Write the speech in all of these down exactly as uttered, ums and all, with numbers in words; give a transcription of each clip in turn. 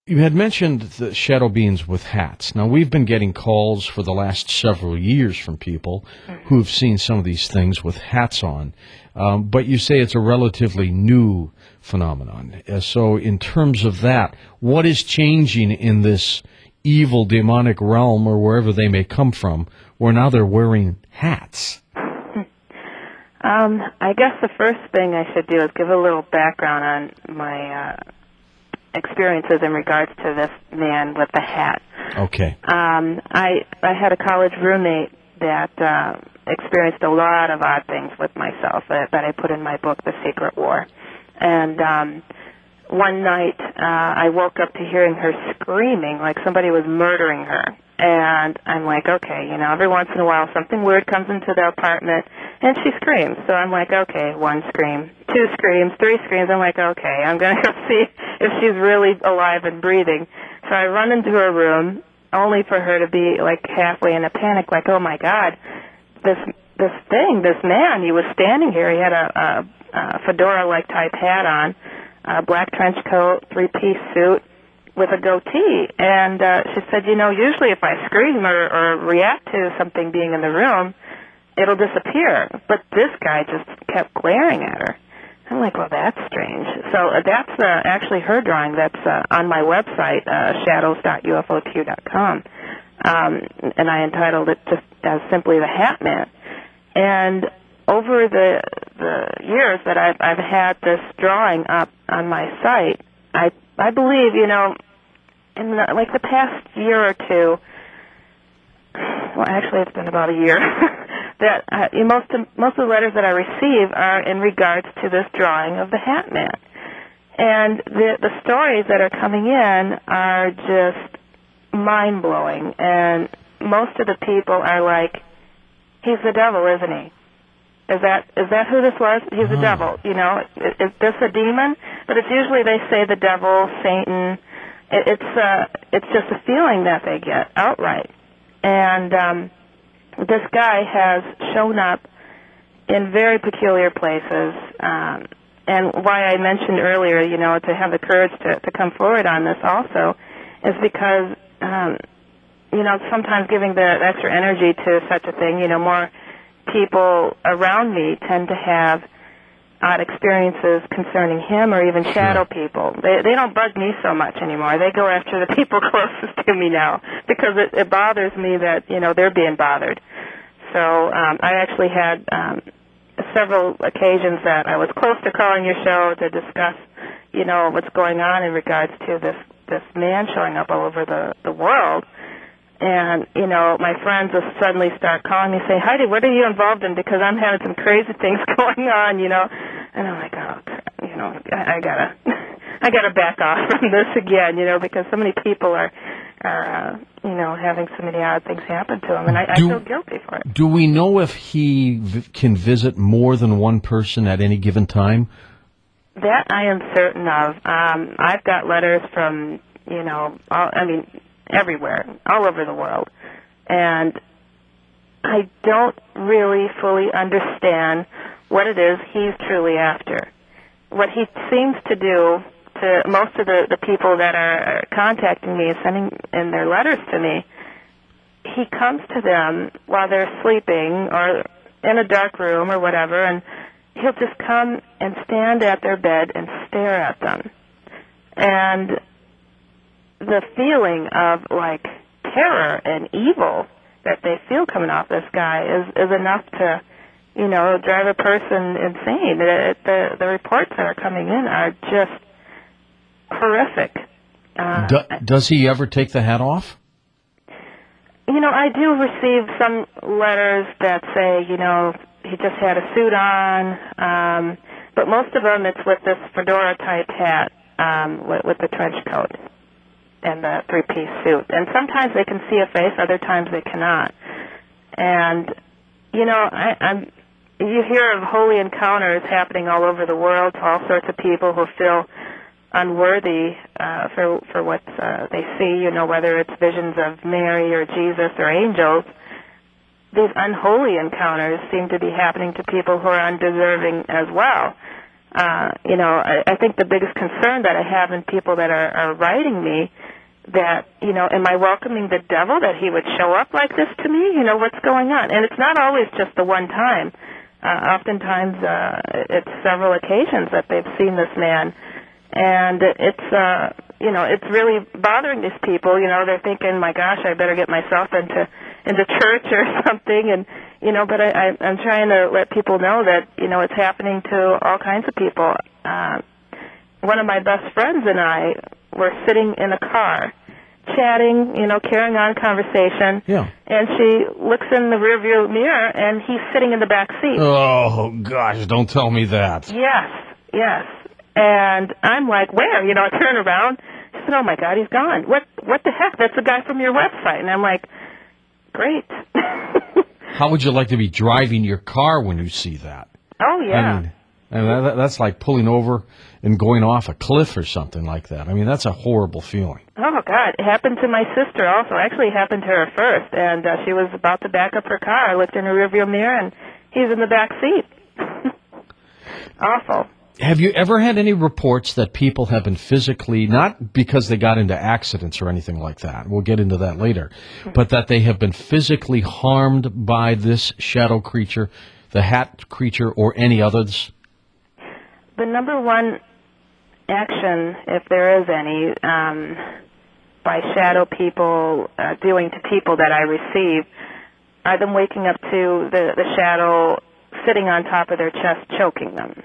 You had mentioned the shadow beings with hats. Now, we've been getting calls for the last several years from people mm-hmm. who have seen some of these things with hats on. Um, but you say it's a relatively new phenomenon. Uh, so in terms of that, what is changing in this evil demonic realm or wherever they may come from, where now they're wearing hats? Um, I guess the first thing I should do is give a little background on my uh, experiences in regards to this man with the hat. Okay. Um, I I had a college roommate that uh, experienced a lot of odd things with myself that, that I put in my book, The Secret War. And um, one night uh, I woke up to hearing her screaming like somebody was murdering her. And I'm like, okay, you know, every once in a while something weird comes into the apartment, and she screams. So I'm like, okay, one scream, two screams, three screams. I'm like, okay, I'm going to go see if she's really alive and breathing. So I run into her room, only for her to be, like, halfway in a panic, like, oh, my God, this this thing, this man, he was standing here. He had a, a, a fedora-like type hat on, a black trench coat, three-piece suit, with a goatee, and uh, she said, you know, usually if I scream or, or react to something being in the room, it'll disappear. But this guy just kept glaring at her. I'm like, well, that's strange. So uh, that's uh, actually her drawing. That's uh, on my website, uh, shadows dot U F O Q dot com, um, and I entitled it just as simply The Hat Man. And over the the years that I've, I've had this drawing up on my site, I I believe, you know, in the, like the past year or two, well, actually it's been about a year, that uh, most of, most of the letters that I receive are in regards to this drawing of the Hat Man. And the, the stories that are coming in are just mind-blowing. And most of the people are like, he's the devil, isn't he? Is that is that who this was? He's the devil, you know. Is, is this a demon? But it's usually they say the devil, Satan. It, it's uh, it's just a feeling that they get outright. And um, this guy has shown up in very peculiar places. Um, and why I mentioned earlier, you know, to have the courage to, to come forward on this also, is because, um, you know, sometimes giving the extra energy to such a thing, you know, more people around me tend to have odd experiences concerning him or even shadow sure. people. They they don't bug me so much anymore. They go after the people closest to me now because it, it bothers me that, you know, they're being bothered. So um, I actually had um, several occasions that I was close to calling your show to discuss, you know, what's going on in regards to this, this man showing up all over the, the world. And, you know, my friends will suddenly start calling me and say, Heidi, what are you involved in? Because I'm having some crazy things going on, you know. And I'm like, oh, you know, I, I gotta, I gotta back off from this again, you know, because so many people are, are, uh, you know, having so many odd things happen to them, and I, do, I feel guilty for it. Do we know if he v- can visit more than one person at any given time? That I am certain of. Um, I've got letters from, you know, all, I mean, everywhere, all over the world. And I don't really fully understand what it is he's truly after. What he seems to do to most of the, the people that are contacting me and sending in their letters to me, he comes to them while they're sleeping or in a dark room or whatever, and he'll just come and stand at their bed and stare at them. And the feeling of, like, terror and evil that they feel coming off this guy is, is enough to, you know, drive a person insane. The, the, the reports that are coming in are just horrific. Uh, Do, does he ever take the hat off? You know, I do receive some letters that say, you know, he just had a suit on, um, but most of them it's with this fedora-type hat um, with, with the trench coat and the three-piece suit. And sometimes they can see a face, other times they cannot. And, you know, I, I'm, you hear of holy encounters happening all over the world to all sorts of people who feel unworthy uh, for for what uh, they see, you know, whether it's visions of Mary or Jesus or angels. These unholy encounters seem to be happening to people who are undeserving as well. Uh, you know, I, I think the biggest concern that I have in people that are, are writing me, that, you know, am I welcoming the devil that he would show up like this to me? You know, what's going on? And it's not always just the one time. Uh, oftentimes, uh, it's several occasions that they've seen this man. And it's, uh, you know, it's really bothering these people. You know, they're thinking, my gosh, I better get myself into, into church or something. And, you know, but I, I, I'm trying to let people know that, you know, it's happening to all kinds of people. Uh, one of my best friends and I were sitting in a car, chatting, you know, carrying on conversation. Yeah. And she looks in the rearview mirror, and he's sitting in the back seat. Oh, gosh, don't tell me that. Yes, yes. And I'm like, where? You know, I turn around. She said, oh, my God, he's gone. What What the heck? That's the guy from your website. And I'm like, great. How would you like to be driving your car when you see that? Oh, yeah. I mean, and that, that's like pulling over and going off a cliff or something like that. I mean, that's a horrible feeling. Oh, God. It happened to my sister also. Actually, it happened to her first. And uh, she was about to back up her car. I looked in her rearview mirror, and he's in the back seat. Awful. Have you ever had any reports that people have been physically, not because they got into accidents or anything like that, we'll get into that later, but that they have been physically harmed by this shadow creature, the hat creature, or any others? The number one action, if there is any, um, by shadow people uh, doing to people that I receive, are them waking up to the, the shadow sitting on top of their chest, choking them.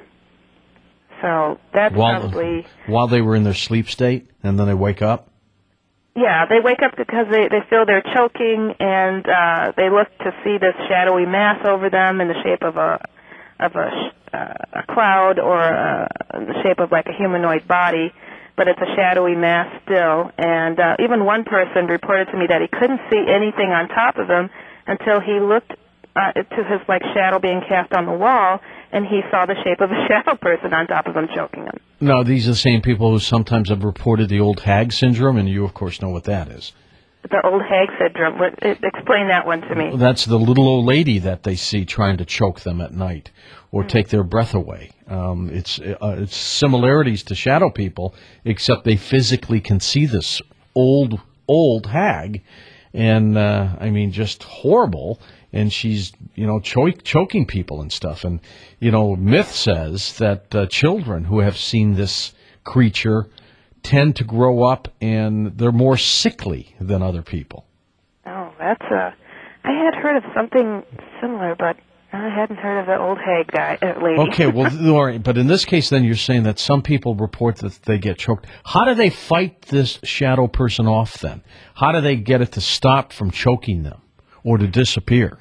So that's while, probably... While they were in their sleep state, and then they wake up? Yeah, they wake up because they, they feel they're choking, and uh, they look to see this shadowy mass over them in the shape of a of a, uh, a cloud, or uh, in the shape of like a humanoid body, but it's a shadowy mass still. And uh, even one person reported to me that he couldn't see anything on top of him until he looked uh, to his like shadow being cast on the wall, and he saw the shape of a shadow person on top of him choking him. No, these are the same people who sometimes have reported the old hag syndrome, and you, of course, know what that is. The old hag syndrome. What, explain that one to me. That's the little old lady that they see trying to choke them at night or mm-hmm. take their breath away. Um, it's, uh, it's similarities to shadow people, except they physically can see this old, old hag, and, uh, I mean, just horrible. And she's, you know, cho- choking people and stuff. And, you know, myth says that uh, children who have seen this creature tend to grow up and they're more sickly than other people. Oh, that's a... I had heard of something similar, but I hadn't heard of the old hag guy, uh, lady. Okay, well, all right, but in this case, then you're saying that some people report that they get choked. How do they fight this shadow person off, then? How do they get it to stop from choking them or to disappear?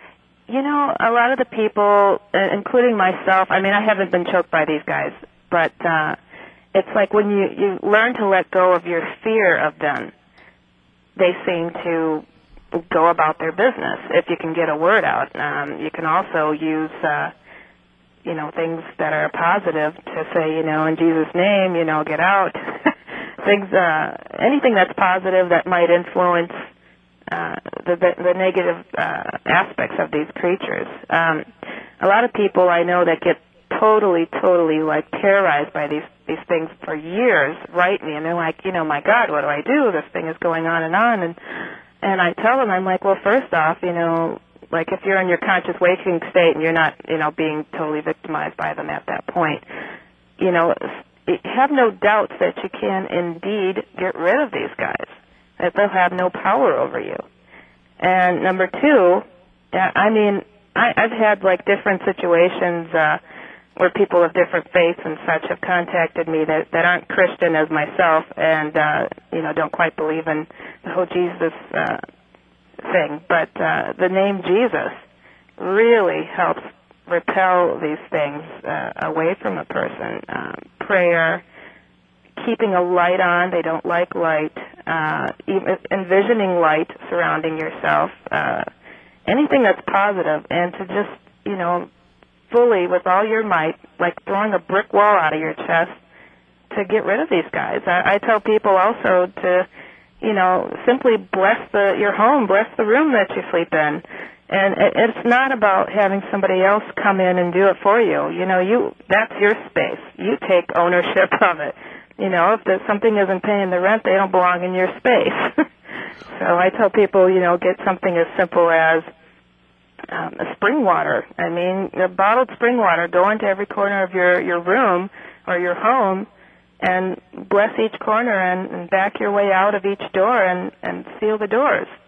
You know, a lot of the people, uh, including myself, I mean, I haven't been choked by these guys, but uh, it's like when you, you learn to let go of your fear of them, they seem to go about their business if you can get a word out. Um, you can also use, uh, you know, things that are positive to say, you know, in Jesus' name, you know, get out. things, uh, anything that's positive that might influence uh, the, the, the negative uh, aspects of these creatures. Um, a lot of people I know that get totally, totally, like, terrorized by these these things for years write me, and they're like, you know, my God, what do I do? This thing is going on and on, and and I tell them, I'm like, well, first off, you know, like if you're in your conscious waking state and you're not, you know, being totally victimized by them at that point, you know, have no doubts that you can indeed get rid of these guys, that they'll have no power over you. And number two, I mean, I, I've had like different situations uh, where people of different faiths and such have contacted me that, that aren't Christian as myself and, uh, you know, don't quite believe in the whole Jesus uh, thing. But uh, the name Jesus really helps repel these things uh, away from a person. Um, prayer, keeping a light on, they don't like light, uh, even envisioning light surrounding yourself, uh, anything that's positive, and to just, you know, fully, with all your might, like throwing a brick wall out of your chest to get rid of these guys. I, I tell people also to, you know, simply bless the your home, bless the room that you sleep in. And it, it's not about having somebody else come in and do it for you. You know, you that's your space. You take ownership of it. You know, if there's something isn't paying the rent, they don't belong in your space. So I tell people, you know, get something as simple as um, spring water. I mean, the bottled spring water. Go into every corner of your, your room or your home and bless each corner and, and back your way out of each door and, and seal the doors.